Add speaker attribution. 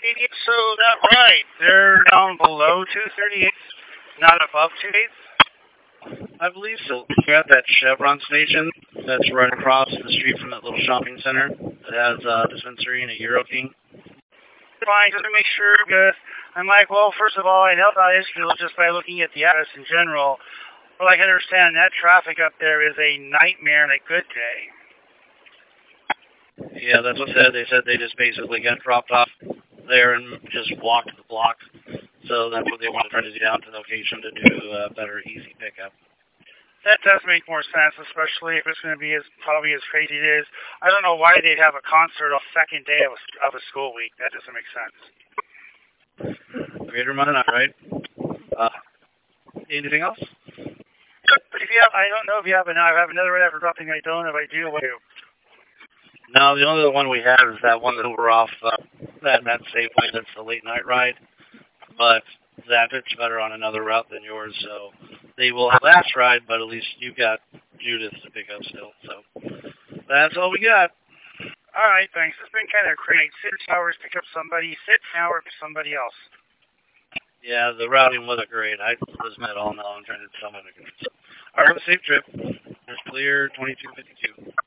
Speaker 1: So that right. They're down below 238, not above 2.8.
Speaker 2: I believe so. We're at that Chevron station that's right across the street from that little shopping center that has a dispensary and a Euro King.
Speaker 1: Fine, just to make sure, because I'm like, well, first of all, I know about Ishmael just by looking at the address in general. Well, I can understand that traffic up there is a nightmare on a good day.
Speaker 2: Yeah, that's what they said. They just basically got dropped off there and just walked the block. So that's what they want to try to do down to the location to do a better, easy pickup.
Speaker 1: That does make more sense, especially if it's going to be probably as crazy as it is. I don't know why they'd have a concert on the second day of a school week. That doesn't make sense.
Speaker 2: Greater Monadnock, right? Anything else?
Speaker 1: But if you have, I don't know if you have I have another one after something I don't. If I do, what do?
Speaker 2: No, the only one we have is that one that we're off that Safeway. That's the late night ride. But that fits better on another route than yours, so they will have last ride, but at least you got Judith to pick up still. So that's all we got.
Speaker 1: All right, thanks. It's been kind of crazy. 6 hours pick up somebody, 6 hours for somebody else.
Speaker 2: Yeah, the routing wasn't great. I was met all now. I'm trying to tell my. All right, have a safe trip. It's clear 2252.